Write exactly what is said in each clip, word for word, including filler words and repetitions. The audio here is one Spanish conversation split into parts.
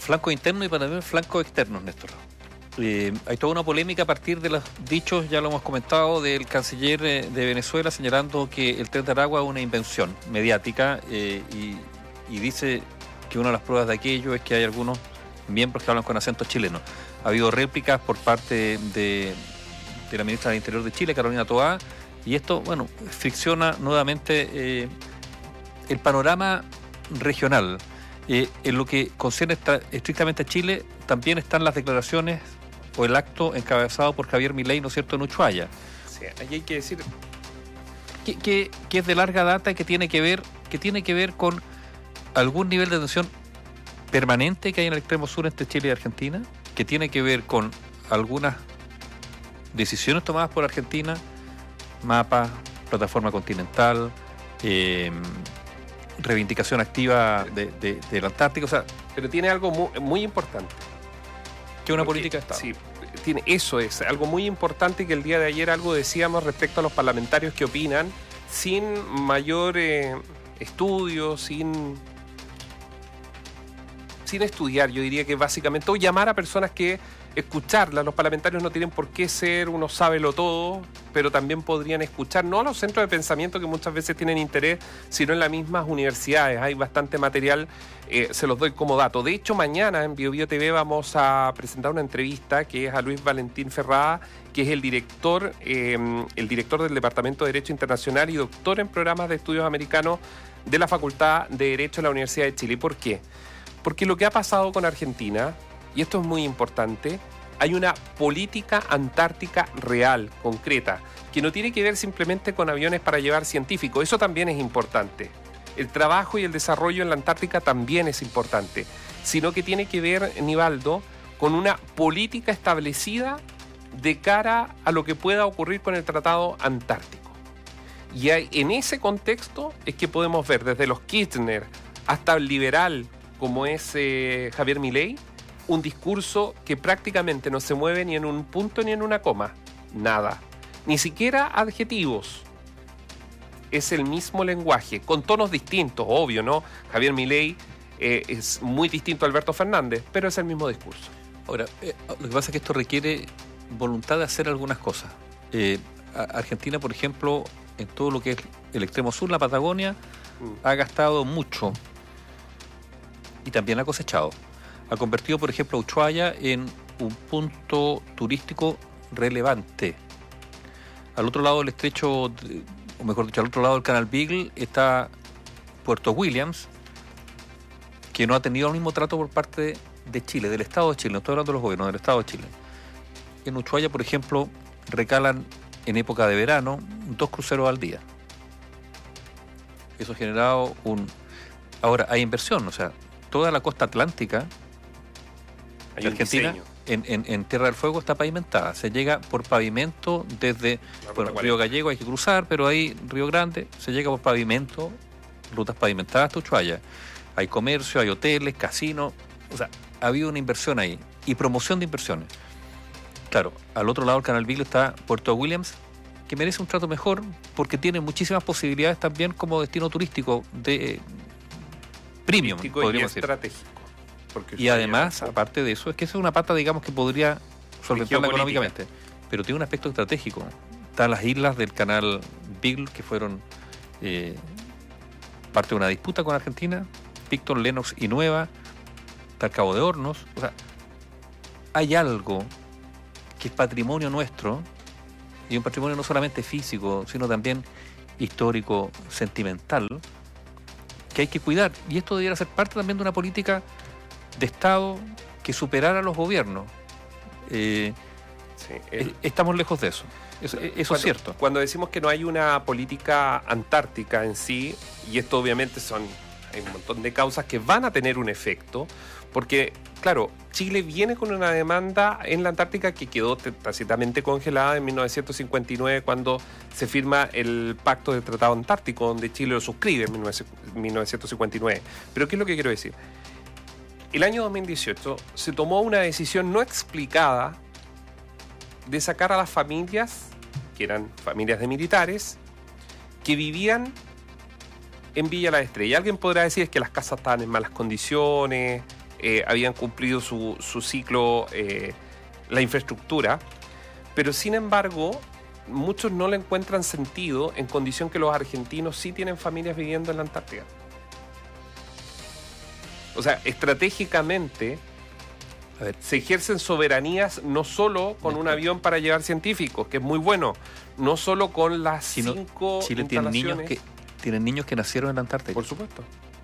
flancos internos y para también flancos externos, Néstor. Eh, hay toda una polémica a partir de los dichos, ya lo hemos comentado, del canciller eh, de Venezuela señalando que el Tren de Aragua es una invención mediática eh, y, y dice que una de las pruebas de aquello es que hay algunos miembros que hablan con acento chileno. Ha habido réplicas por parte de, de la ministra del Interior de Chile, Carolina Toá, y esto, bueno, fricciona nuevamente eh, el panorama regional. Eh, en lo que concierne estrictamente a Chile, también están las declaraciones o el acto encabezado por Javier Milei, ¿no es cierto?, en Ushuaia. Sí, ahí hay que decir que, que, que es de larga data y que tiene que ver, que tiene que ver con algún nivel de tensión permanente que hay en el extremo sur entre Chile y Argentina, que tiene que ver con algunas decisiones tomadas por Argentina, mapa, plataforma continental, eh, reivindicación activa de, de, de la Antártica, o sea, pero tiene algo muy, muy importante. Que una Porque, política de Estado. Sí, tiene, eso es algo muy importante que el día de ayer algo decíamos respecto a los parlamentarios que opinan sin mayor eh, estudio, sin, sin estudiar, yo diría que básicamente, o llamar a personas que escucharlas. Los parlamentarios no tienen por qué ser uno sábelo todo, pero también podrían escuchar, no a los centros de pensamiento que muchas veces tienen interés, sino en las mismas universidades. Hay bastante material, eh, se los doy como dato. De hecho, mañana en Bio Bio T V vamos a presentar una entrevista que es a Luis Valentín Ferrada, que es el director, eh, el director del Departamento de Derecho Internacional y doctor en programas de estudios americanos de la Facultad de Derecho de la Universidad de Chile. ¿Por qué? Porque lo que ha pasado con Argentina, y esto es muy importante, hay una política antártica real, concreta, que no tiene que ver simplemente con aviones para llevar científicos. Eso también es importante. El trabajo y el desarrollo en la Antártica también es importante, sino que tiene que ver, Nivaldo, con una política establecida de cara a lo que pueda ocurrir con el Tratado Antártico. Y hay, en ese contexto es que podemos ver desde los Kirchner hasta el liberal, como es eh, Javier Milei, un discurso que prácticamente no se mueve ni en un punto ni en una coma. Nada. Ni siquiera adjetivos. Es el mismo lenguaje, con tonos distintos, obvio, ¿no? Javier Milei eh, es muy distinto a Alberto Fernández, pero es el mismo discurso. Ahora, eh, lo que pasa es que esto requiere voluntad de hacer algunas cosas. Eh, Argentina, por ejemplo, en todo lo que es el extremo sur, la Patagonia, mm. ha gastado mucho y también ha cosechado. Ha convertido, por ejemplo, a Ushuaia en un punto turístico relevante. Al otro lado del estrecho, o mejor dicho, al otro lado del canal Beagle, está Puerto Williams, que no ha tenido el mismo trato por parte de Chile, del Estado de Chile, no estoy hablando de los gobiernos, del Estado de Chile. En Ushuaia, por ejemplo, recalan en época de verano dos cruceros al día. Eso ha generado un... Ahora, hay inversión, o sea, toda la costa atlántica de Argentina, en, en, en Tierra del Fuego, está pavimentada. Se llega por pavimento desde bueno, Río Gallego, hay que cruzar, pero ahí Río Grande se llega por pavimento, rutas pavimentadas hasta Ushuaia. Hay comercio, hay hoteles, casinos, o sea, ha habido una inversión ahí y promoción de inversiones. Claro, al otro lado del canal Beagle está Puerto Williams, que merece un trato mejor porque tiene muchísimas posibilidades también como destino turístico de premium, turístico podríamos y decir. Estratégico. Y además, aparte de eso, es que esa es una pata, digamos, que podría solventarla económicamente, pero tiene un aspecto estratégico. Están las islas del canal Beagle, que fueron eh, parte de una disputa con Argentina, Picton, Lennox y Nueva, está el Cabo de Hornos. O sea, hay algo que es patrimonio nuestro, y un patrimonio no solamente físico, sino también histórico, sentimental, que hay que cuidar. Y esto debiera ser parte también de una política de Estado que superara a los gobiernos. Eh, sí, el, estamos lejos de eso. Eso, eso cuando, es cierto. Cuando decimos que no hay una política antártica en sí, y esto obviamente son hay un montón de causas que van a tener un efecto, porque, claro, Chile viene con una demanda en la Antártica que quedó tácitamente congelada en mil novecientos cincuenta y nueve cuando se firma el Pacto del Tratado Antártico, donde Chile lo suscribe en mil novecientos cincuenta y nueve. Pero ¿qué es lo que quiero decir? El año dos mil dieciocho se tomó una decisión no explicada de sacar a las familias, que eran familias de militares, que vivían en Villa La Estrella. Alguien podrá decir que las casas estaban en malas condiciones, eh, habían cumplido su, su ciclo, eh, la infraestructura, pero sin embargo muchos no le encuentran sentido en condición que los argentinos sí tienen familias viviendo en la Antártida. O sea, estratégicamente A ver, se ejercen soberanías no solo con un avión para llevar científicos, que es muy bueno, no solo con las sino cinco Chile tiene niños instalaciones. que tienen niños que nacieron en la Antártida. Por supuesto.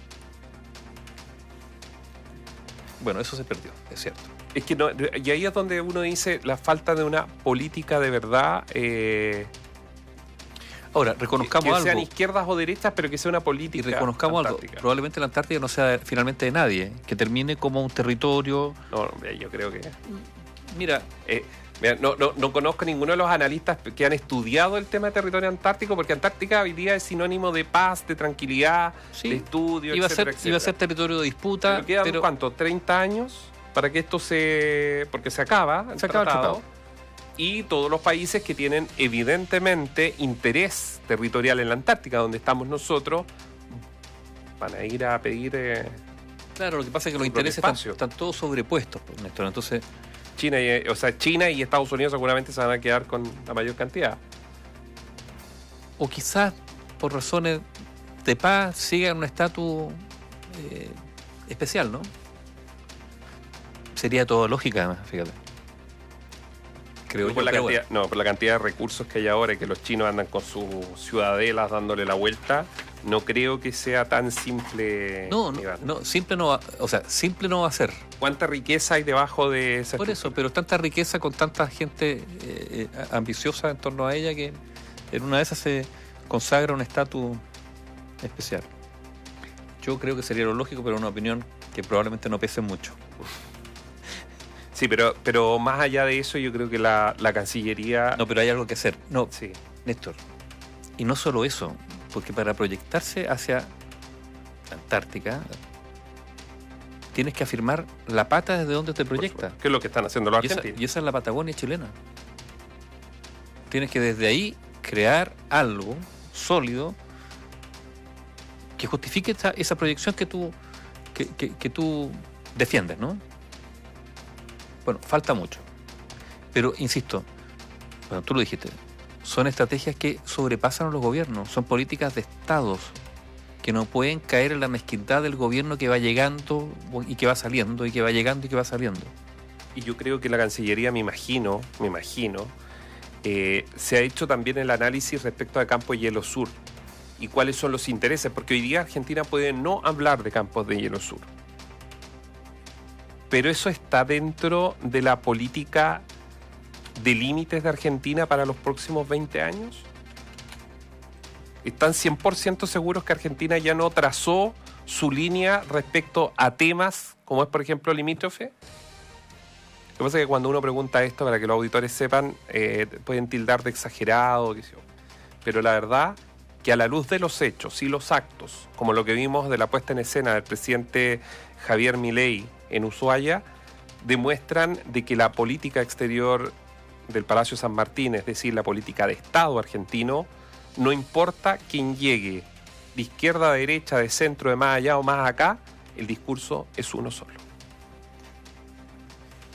Bueno, eso se perdió, es cierto. Es que no, y ahí es donde uno dice la falta de una política de verdad, eh, Ahora, reconozcamos que, que algo. sean izquierdas o derechas, pero que sea una política. Y reconozcamos antártica. algo. Probablemente la Antártida no sea finalmente de nadie, que termine como un territorio. No, no, yo creo que. Mira, Eh, mira, no, no, no conozco ninguno de los analistas que han estudiado el tema de territorio antártico, porque Antártica hoy día es sinónimo de paz, de tranquilidad, sí, de estudio, iba, etcétera, a ser, iba a ser etcétera. territorio de disputa. Pero quedan, pero ¿cuánto? ¿treinta años para que esto se... porque se acaba el Se acaba el tratado? tratado. Y todos los países que tienen evidentemente interés territorial en la Antártica, donde estamos nosotros, van a ir a pedir... eh, Claro, lo que pasa es que los su propio intereses están, espacio. están todos sobrepuestos, pues, Néstor. Entonces, China y, o sea, China y Estados Unidos seguramente se van a quedar con la mayor cantidad. o quizás por razones de paz sigan un estatus eh, especial, ¿no? Sería todo lógica, además, fíjate. Creo No yo, por, la pero cantidad, no, por la cantidad de recursos que hay ahora y que los chinos andan con sus ciudadelas dándole la vuelta, no creo que sea tan simple. bueno. No, Iván. no, no, simple no va, o sea, simple no va a ser. ¿Cuánta riqueza hay debajo de esa Por eso, estructura? pero tanta riqueza con tanta gente eh, eh, ambiciosa en torno a ella que en una de esas se consagra un estatus especial. Yo creo que sería lo lógico, pero una opinión que probablemente no pese mucho. Sí, pero, pero más allá de eso, yo creo que la, la Cancillería... No, pero hay algo que hacer. No, Sí. Néstor. Y no solo eso, porque para proyectarse hacia la Antártica tienes que afirmar la pata desde donde te por proyecta. supuesto. ¿Qué es lo que están haciendo los Y esa, argentinos? y esa es la Patagonia chilena. Tienes que desde ahí crear algo sólido que justifique esa, esa proyección que tú, que, que- que tú defiendes, ¿no? Bueno, falta mucho. Pero, insisto, bueno, tú lo dijiste, son estrategias que sobrepasan a los gobiernos, son políticas de estados que no pueden caer en la mezquindad del gobierno que va llegando y que va saliendo, y que va llegando y que va saliendo. Y yo creo que la Cancillería, me imagino, me imagino, eh, se ha hecho también el análisis respecto a Campo Hielo Sur y cuáles son los intereses, porque hoy día Argentina puede no hablar de campos de hielo sur. Pero eso está dentro de la política de límites de Argentina para los próximos veinte años. ¿Están cien por ciento seguros que Argentina ya no trazó su línea respecto a temas como es, por ejemplo, limítrofe? Lo que pasa es que cuando uno pregunta esto, para que los auditores sepan, eh, pueden tildar de exagerado, qué sé yo. Pero la verdad que a la luz de los hechos y los actos, como lo que vimos de la puesta en escena del presidente Javier Milei en Ushuaia, demuestran de que la política exterior del Palacio San Martín, es decir, la política de Estado argentino, no importa quién llegue, de izquierda a derecha, de centro, de más allá o más acá, el discurso es uno solo.